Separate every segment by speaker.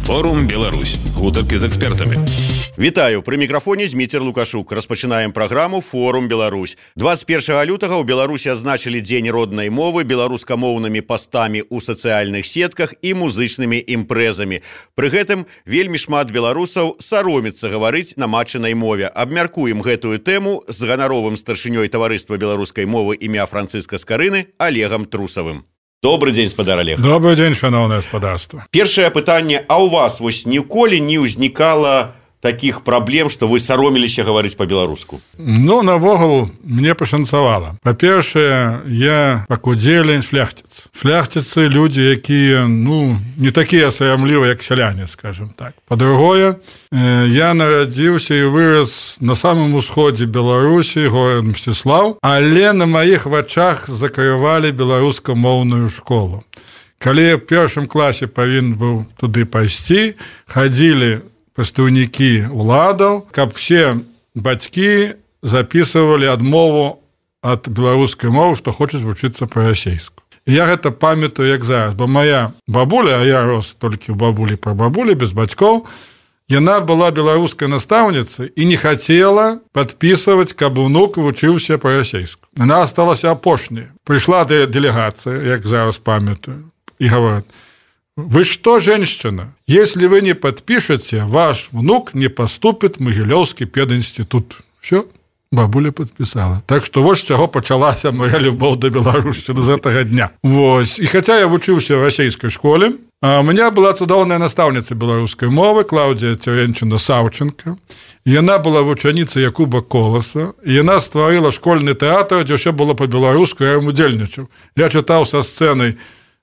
Speaker 1: Форум Беларусь. Гутаркі з экспертамі.
Speaker 2: Вітаю, пры мікрафоне Зміцер Лукашук. Распачынаем праграму «Форум Беларусь». 21 лютага ў Беларусі адзначылі Дзень роднай мовы беларускамоўнымі пастамі ў сацыяльных сетках і музычнымі імпрэзамі. Пры гэтым вельмі шмат беларусаў саромецца гаварыць на матчынай мове. Абмяркуем гэтую тэму з ганаровым старшынёй таварыства беларускай мовы імя Францыска Скарыны Олегам Трусавым. Добрый день, спадар Олег.
Speaker 3: Добрый день, шановное господарство.
Speaker 2: Першае пытанне, а у вас вось ніколі не ўзнікала таких праблем, што вы сароміліся гаварыць па-беларуску?
Speaker 3: Ну, навогул, мне пашанцавала. Па-першае, я пакудзелі шляхціц. Шляхціцы людзі, якія, не такія сарамлівыя, як сяляне, скажем так. Па-другое, я нарадзіўся і вырас на самым усходзе Беларусі, горад Мсціслаў, але на маіх вачах закрывалі беларускамоўную школу. Калі я ў першым класе павінен быў туды пайсці, хадзілі прадстаўнікі уладаў, каб все бацькі записывалі адмову ад беларускай мовы, што хочуць вучыцца па-расейску. Я гэта памятаю як зараз, бо моя бабуля, а я рос толькі ў бабулі па бабулі, без бацькоў, яна была беларускай настаўніцай і не хацела падпісваць, каб унук вучыўся па-расейску. Яна асталася апошняй. Прыйшла дэлегацыя, як зараз памятаю, і гаворыць: «Вы что, женщина? Если вы не подпишете, ваш внук не поступит в Могилевский пединститут». Все, бабуля подписала. Так что вот с чего пачалася моя любовь до беларушчыны з гэтага дня. Вось. И хотя я вучыўся в российской школе, у меня была цудоўная настаўніца беларускай мовы Клаўдія Церенчына Саўченко. Яна была вучаніцай Якуба Коласа, і яна стварыла школьны тэатр, дзе ўсё было па-беларуску, я ім удзельнічаў. Я чытаў са сцэнай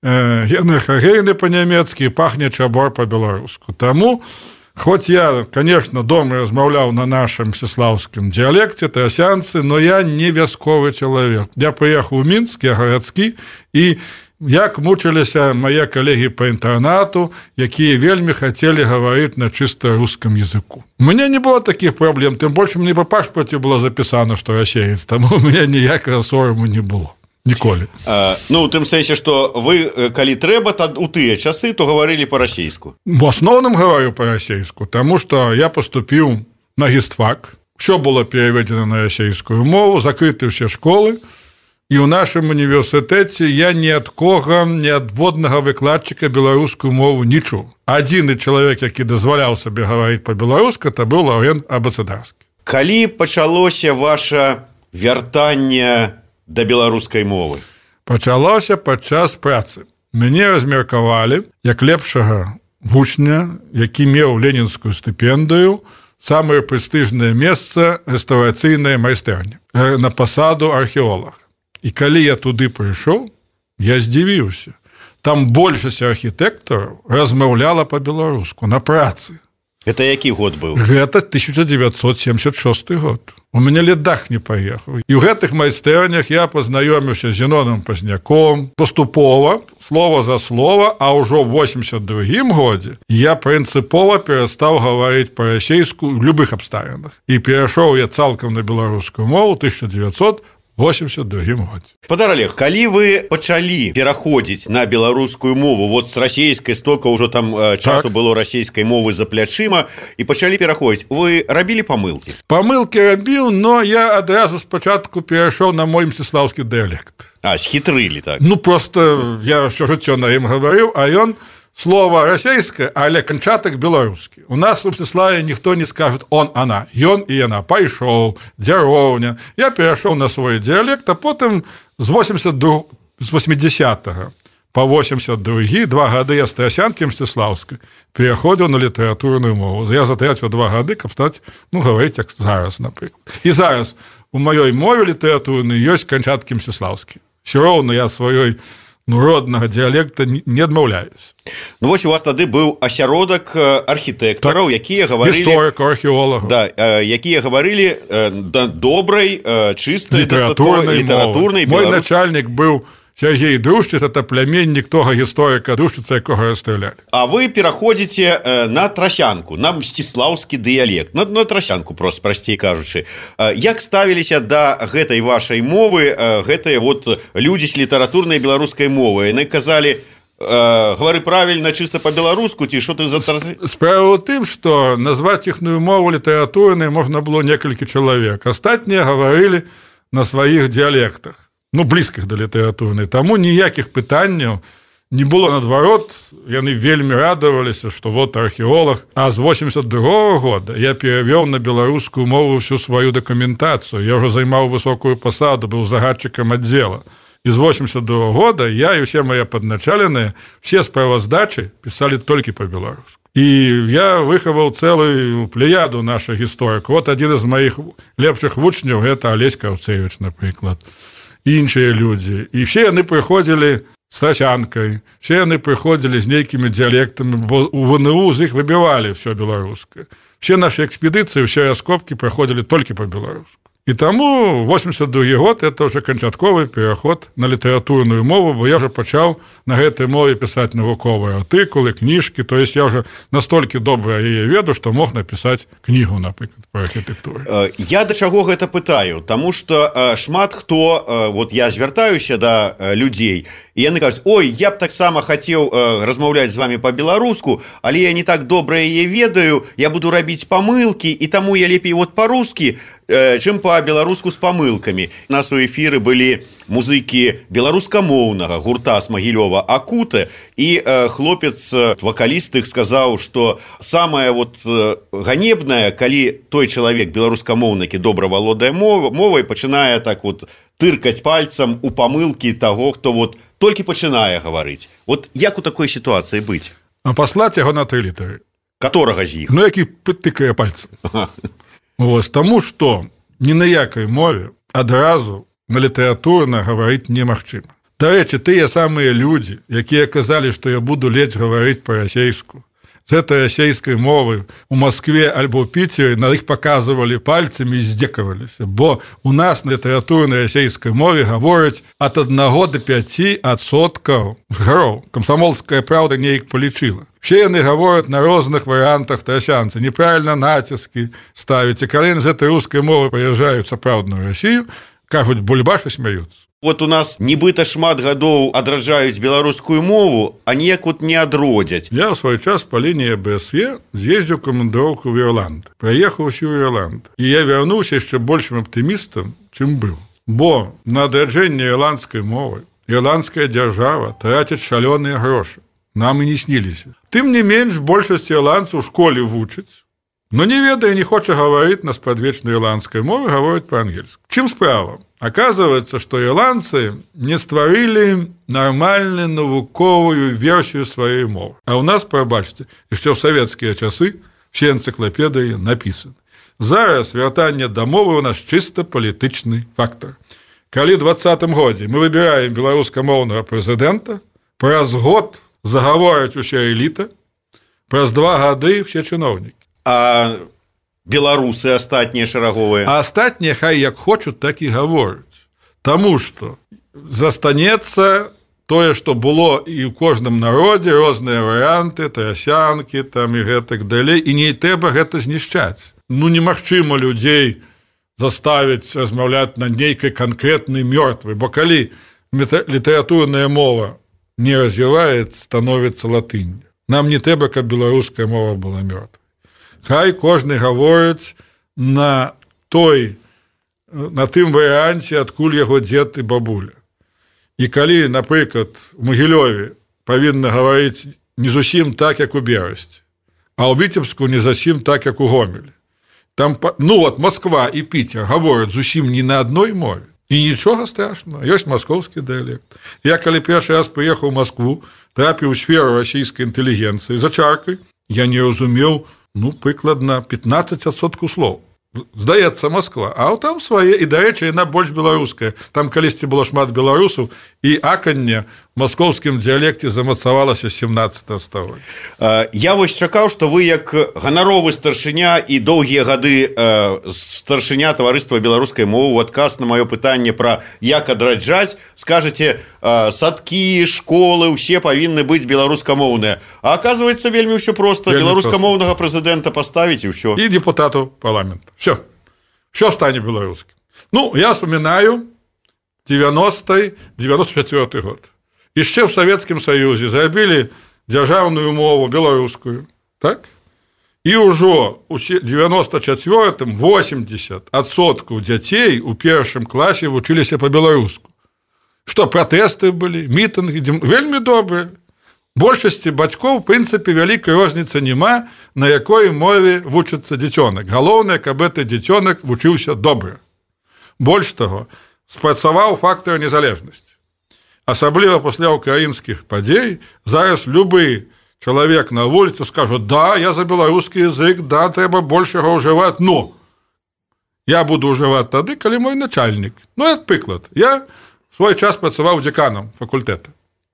Speaker 3: Генрыха Гейны па-нямецкі, пахне чабор па-беларуску. Таму, хоць я, конечно, дома размаўляў на нашым мсціслаўскім дыялекце, трасянцы, но я не вясковы чалавек. Я прыехаў у Мінск, я гарадскі, і як мучыліся мае калегі па інтэрнату, якія вельмі хацелі гаварыць на чыста рускім языку. У мяне не было такіх праблем, тым больш мне па пашпарце было запісана, што расеец, таму у мяне ніякага сораму не было. Ніколі.
Speaker 2: У тым сэнсе, што вы, калі трэба, у тыя часы, то гаварылі па-расейску.
Speaker 3: В асноўным гаварю па-расейску, таму што я паступіў на гістфак, ўсё было пераведзена на расейскую мову, закрыты ўсе школы, і ў нашым універсітэце я ні ад кога, ні ад воднага выкладчыка беларускую мову не чуў. Адзіны чалавек, які дазваляў сабе гаварыць па-беларуску, то быў Лаўрен Абацадарскі.
Speaker 2: Калі пачалося ваша вяртанне да беларускай мовы?
Speaker 3: Пачалося падчас працы. Мяне размеркавалі як лепшага вучня, які меў ленінскую стыпендыю, самае прэстыжнае месца рэстаўрацыйная майстэрня на пасаду археолага. І калі я туды прыйшоў, я здзівіўся. Там большасць архітэктараў размаўляла па-беларуску на працы.
Speaker 2: Гэта які год быў?
Speaker 3: Гэта 1976 год. У мяне ледь дах не паехаў. І ў гэтых майстэрнях я пазнаёміўся з Зіноном Пазняком паступова, слова за слова, а ўжо ў 82-м годзе я прынцыпова перастаў гаварыць па-расейску ў любых абставінах. І перайшоў я цалкам на беларускую мову 1982 годзе.
Speaker 2: Спадар Олег, калі вы пачалі пераходзіць на беларускую мову, вот з расейскай, столько ўжо там часу было расейскай мовы за плячыма, і пачалі пераходзіць, вы рабілі памылкі?
Speaker 3: Памылкі рабіў, но я адразу спачатку перайшоў на мой мсціслаўскі дыялект.
Speaker 2: Схітрылі, так?
Speaker 3: Просто я ўсё жыццё на ім гаварыў, а ён слово расейскае, але канчатак беларускі. У нас у Мсціславе ніхто не скажет он, она, ён і яна, пайшоў, дзяроўня. Я перайшоў на свой дыялект, а потым з 80-го по 82-гі, 2 гады я з трасянкі мсціслаўскай пераходзіў на літаратурную мову. Я затраціў 2 гады, каб стаць, гаварыць як зараз, напрыклад. І зараз у маёй мове літаратурнай ёсць канчаткі мсціслаўскія. Все роўна я сваёй роднага дыялекта не адмаўляюсь.
Speaker 2: Вось у вас тады быў асяродак архітэктараў, якія гаварылі...
Speaker 3: Гісторыку, археолагаў.
Speaker 2: Да, якія гаварылі добрай, чыстай,
Speaker 3: літаратурнай. Мой начальнік быў Сергей Друшчыц, это племяннік того гісторыка Друшчыца, якога расстралялі.
Speaker 2: А вы пераходзіце на трасянку, на мсціслаўскі дыялект, на трасянку, просто прасцей кажучы. Як ставіліся да гэтай вашай мовы гэтыя вот людзі з літаратурнай беларускай мовы? Яны казалі, Гавары правільна чыста па-беларуску, ці што ты затарзы?
Speaker 3: Справа ў тым, што назваць іхную мову літаратурнай можна было некалькі чалавек. Астатнія гаварылі на сваіх дыялектах, блізкіх да літаратурнай. Таму ніякіх пытанняў не было, наадварот, яны вельмі радаваліся, што вот археолог. А з 82-го года я перавёў на беларускую мову всю сваю дакументацыю. Я ўжо займаў высокую пасаду, быў загадчыкам аддзела. І з 82-го года я і ўсе мае падначаленыя, все справаздачы пісалі толькі па-беларуску. І я выхаваў цэлую плеяду нашых гісторыкаў. Вот адзін з маіх лепшых вучняў, гэта Алесь Каўцевіч, напрыклад. Іншыя людзі. І все яны прыходзілі з трасянкай, все яны прыходзілі з нейкімі дыялектамі, бо у ВНУ з іх выбівалі ўсё беларускае. Все нашы экспедыцыі, ўсе раскопкі праходзілі толькі па-беларуску. І таму 82-й год это ўжо канчатковы пераход на літаратурную мову, бо я ўжо пачаў на гэтай мове пісаць навуковыя артыкулы, кніжкі, то есть я ўжо настолькі добра яе веду, што мог напісаць кнігу, напрыклад, па архітэктуры.
Speaker 2: Я да чаго гэта пытаю, таму што шмат хто, вот я звяртаюся да людзей, і яны кажуць: ой, я б таксама хацеў размаўляць з вами па-беларуску, але я не так добра яе ведаю, я буду рабіць памылкі, і таму я лепей вот па-рускі, чым па-беларуску з памылкамі. У нас у эфіры былі музыкі беларускамоўнага гурта з Магілёва Акута, і хлопец, вакаліст іх, сказаў, што самае вот ганебнае, калі той чалавек беларускамоўны, які добра валодае мовай, пачынае так вот тыркаць пальцам у памылкі таго, хто вот толькі пачынае гаварыць. Вот як у такой сітуацыі быць?
Speaker 3: Паслаць яго на 3 літары.
Speaker 2: Каторага з іх?
Speaker 3: Які тыкае пальцам. Вось, таму што ні на якай мове адразу на літаратурна гаварыць немагчыма. Дарэчы, тыя самыя людзі, якія казалі, што я буду ледзь гаварыць па-расейску, з гэтай расейскай мовы у Маскве альбо Піцеры на іх паказвалі пальцамі і здзекаваліся, бо у нас на літаратурнай расейскай мове гавораць ад 1 до 5% жыхароў. Камсамольская праўда неяк палічыла. Все яны гавораць на розных варыянтах трасянцы, неправільна націскі ставяць. І калі з гэтай рускай мовы прыязджаюць сапраўдную Расію, кажуць бульбаш і смяюцца.
Speaker 2: Вот у нас нібыта шмат гадоў адраджаюць беларускую мову, а неяк вот не адродзяць.
Speaker 3: Я ў свой час па лініі БСЕ з'ездзіў камандыроўку ў Ірланд. Праехаў усю Ірланд. І я вярнуўся яшчэ большым аптымістам, чым быў. Бо на адраджэнне ірландскай мовы ірландская дзяржава траціць шалёныя грошы. Нам і не сніліся. Тым не менш, большасць ірландцаў у школе вучыць, но не ведае, не хоча гаварыць на спрадвечнай ірландскай мове, гаворыць па-ангельску. Чым справа? Оказывается, што ірландцы не стварылі нармальную навуковую версію сваёй мовы. А ў нас, прабачце, яшчэ ў савецкія часы все энцыклапедыі напісаны. Зараз вяртанне да мовы у нас чыста палітычны фактор. Калі ў 2020 годзе мы выбіраем беларускамоўнага прэзідэнта, праз год загавораць уся эліта, праз 2 гады все чыноўнікі.
Speaker 2: А беларусы астатнія шараговыя?
Speaker 3: А астатнія хай як хочуць, так і гавораць. Таму што застанецца тое, што было і ў кожным народзе, розныя варыянты, трасянкі там і гэтак далей, і не трэба гэта знішчаць. Немагчыма людзей заставіць размаўляць на нейкай канкрэтнай мёртвай, бо калі літаратурная мова не развіваецца, становіцца латынь. Нам не трэба, каб беларуская мова была мёртвай. Хай кожны гаворыць на тым варыянце, адкуль яго дзед і бабуля. І калі, напрыклад, у Магілёве павінна гаварыць не зусім так, як у Берасці, а ў Віцебску не зусім так, як у Гомелі. Там, Москва і Піцер гавораць зусім не на адной мове. І нічога страшного, ёсць маскоўскі дыялект. Я, калі першы раз прыехаў у Маскву, трапіў у сферу расійскай інтэлігенцыі за чаркай, я не разумеў, прыкладна 15% слоў. Здаецца, Москва. А там свае, і, дарэчы, яна больш беларуская. Там калісьці было шмат беларусаў, і аканне в маскоўскім дыялекце замацавалася 17 стагоддзя.
Speaker 2: Я вось чакаў, што вы як ганаровы старшыня і доўгія гады старшыня таварыства беларускай мовы ў адказ на маё пытанне пра як адраджаць, скажаце, садкі, школы, усе павінны быць беларускамоўныя. А аказваецца, вельмі ўсё проста. Беларускамоўнага прэзідэнта паставіць і ўсё.
Speaker 3: І депутату парламента. Все стане беларускім. Я вспоминаю 94 год. яшчэ в Савецкім Саюзе зрабілі дзяржаўную мову беларускую, так? І ўжо ў 94-м 80% дзяцей у першым класе вучыліся па-беларуску. Што, пратэсты былі, мітынгі, вельмі добрыя. Большасці бацькоў, в прынцыпе, вялікай розніцы няма, на якой мове вучыцца дзіцёнак. Галоўнае, каб гэты дзіцёнак вучыўся добра. Больш таго, спрацаваў фактар незалежнасці. Асабліва пасля ўкраінскіх падзей зараз любы чалавек на вуліцы скажа: да, я за беларускі язык, да, трэба больш яго ўжываць, но я буду ўжываць тады, калі мой начальнік. Ну, як прыклад, я свой час працаваў дзеканам факультэта.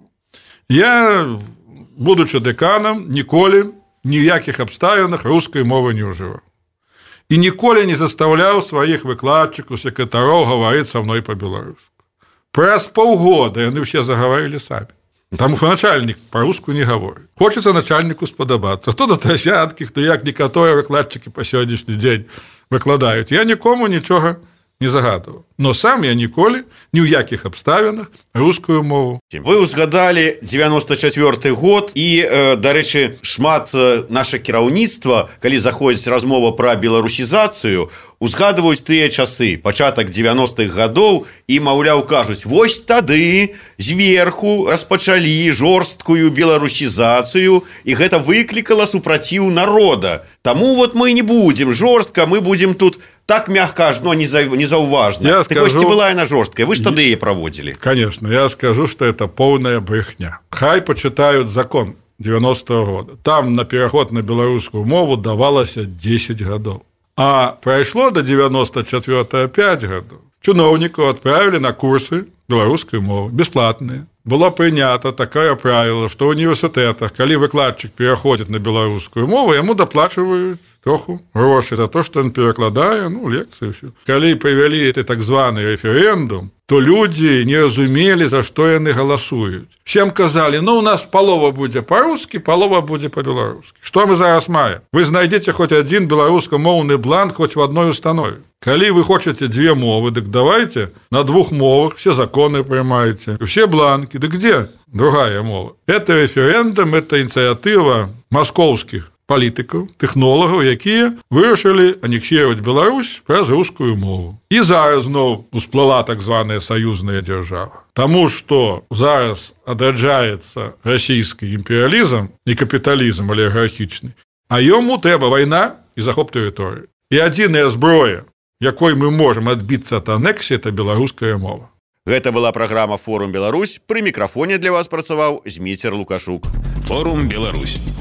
Speaker 3: Я, будучы дэканам, ніколі ні ў якіх абставінах рускай мовы не ўжываў. І ніколі не заставляў сваіх выкладчыкаў, сакратароў гаварыць са мной па-беларуску. Праз паўгода яны ўсе загаварылі самі. Таму што начальнік па-руску не гаворыць. Хочацца начальніку спадабацца. Хто да трасяткі, хто як некаторыя выкладчыкі па сённяшні дзень выкладаюць. Я нікому нічога не загадываў. Но сам я ніколі, ні ў якіх абставінах рускую мову.
Speaker 2: Вы узгадалі 94 год і, дарэчы, шмат наша кіраўніцтва, калі заходзіць размова пра беларусізацыю, узгадваюць тыя часы, пачатак 90-х гадоў, і, маўляў, кажуць: вось тады зверху распачалі жорсткую беларусізацыю, і гэта выклікала супраціў народа. Таму вот мы не будзем жорстка, мы будзем тут так мягка, но незаўважна. Так вось ці была яна жорсткая? Вы ж тады яе праводзілі.
Speaker 3: Конечно, я скажу, что это полная брехня. Хай почитают закон 90-го года. Там на пераход на беларускую мову давалася 10 гадоў. А прайшло до 94-го 5 гадоў. Чыноўнікаў адправілі на курсы беларускай мовы, бесплатныя. Было прынята такое правіло, што ў універсітэтах, калі выкладчык пераходзіць на беларускую мову, яму даплачваюць троху грошай за то, што ён перакладае, лекцыю ўсё. Калі правялі гэты так званы рэферэндум, то людзі не разумелі, за што яны галасуюць. Всем казалі: у нас палова будзе па-рускі, палова будзе па-беларускі. Што мы зараз маем? Вы знайдзеце хоць адзін беларускамоўны бланк хоць в адной установе. Калі вы хочаце две мовы, дык давайте на двух мовах все законы прымаеце, все бланки. Да где другая мова? Это референдум, это инициатива московских политиков, технологов, якія вырашылі анексировать Беларусь праз рускую мову. І зараз зноў усплыла так званая союзная держава. Таму што зараз адраджаецца расійскі імперыялізм і капіталізм олігархічны, а яму трэба вайна і захоп тэрыторыі. І адзіная зброя, якой мы можам адбіцца ад анексіі, это беларуская мова.
Speaker 2: Гэта была праграма «Форум Беларусь». Пры мікрафоне для вас працаваў Зміцер Лукашук.
Speaker 1: Форум Беларусь.